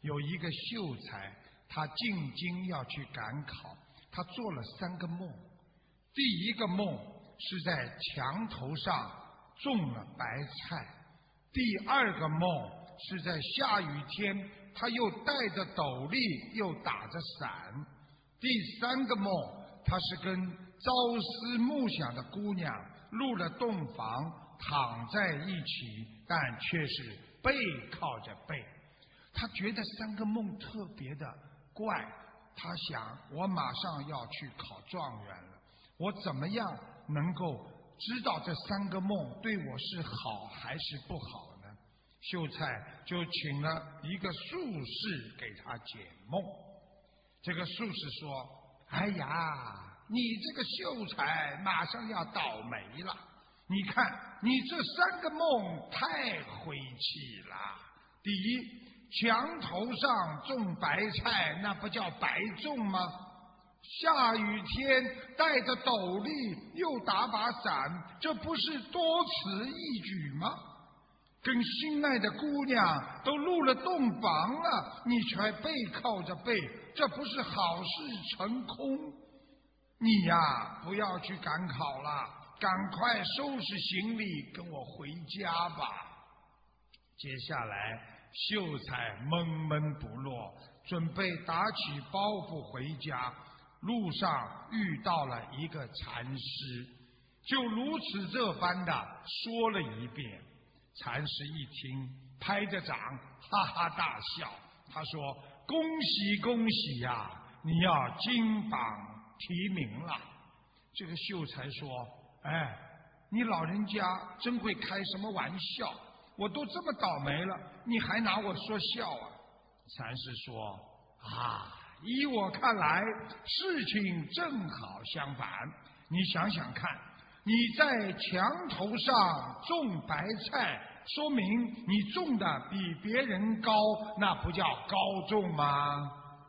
有一个秀才，他进京要去赶考，他做了3个梦。第一个梦是在墙头上种了白菜，第2个梦是在下雨天，他又戴着斗笠又打着伞，第3个梦他是跟朝思暮想的姑娘入了洞房，躺在一起，但却是背靠着背。他觉得3个梦特别的怪，他想我马上要去考状元了，我怎么样能够知道这3个梦对我是好还是不好呢？秀才就请了一个术士给他解梦。这个术士说：哎呀，你这个秀才马上要倒霉了，你看你这3个梦太晦气了。第一，墙头上种白菜，那不叫白种吗？下雨天带着斗笠又打把伞，这不是多此一举吗？跟心爱的姑娘都入了洞房了，你却背靠着背，这不是好事成空？你呀，不要去赶考了，赶快收拾行李跟我回家吧。接下来秀才闷闷不乐，准备打起包袱回家，路上遇到了一个禅师，就如此这般的说了一遍。禅师一听，拍着掌哈哈大笑，他说：恭喜恭喜呀，你要金榜题名了。这个秀才说：哎，你老人家真会开什么玩笑，我都这么倒霉了，你还拿我说笑啊？禅师说：啊，依我看来，事情正好相反。你想想看，你在墙头上种白菜，说明你种的比别人高，那不叫高种吗？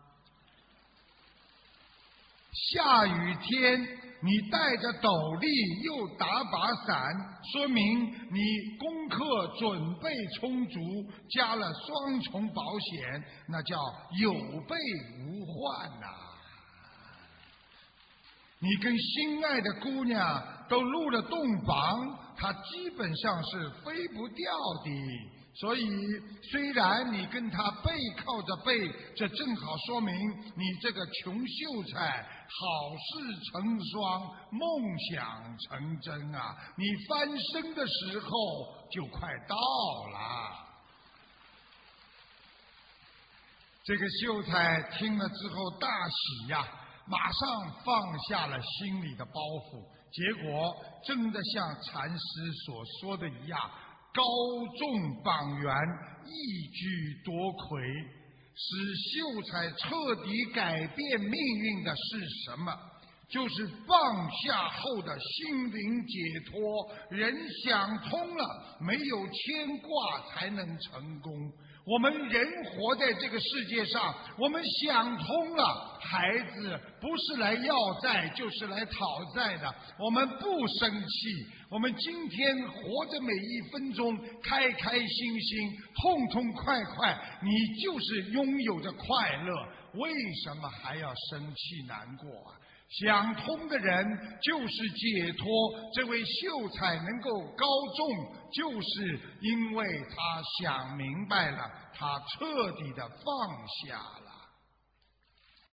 下雨天你带着斗笠又打把伞，说明你功课准备充足，加了双重保险，那叫有备无患呐。你跟心爱的姑娘都入了洞房，她基本上是飞不掉的。所以虽然你跟她背靠着背，这正好说明你这个穷秀才好事成双，梦想成真啊，你翻身的时候就快到了。这个秀才听了之后大喜呀，马上放下了心里的包袱，结果真的像禅师所说的一样，高中榜元，一举夺魁。使秀才彻底改变命运的是什么？就是放下后的心灵解脱。人想通了，没有牵挂才能成功。我们人活在这个世界上，我们想通了，孩子不是来要债就是来讨债的，我们不生气，我们今天活着每一分钟开开心心，痛痛快快，你就是拥有着快乐，为什么还要生气难过啊？想通的人就是解脱，这位秀才能够高中，就是因为他想明白了，他彻底的放下了。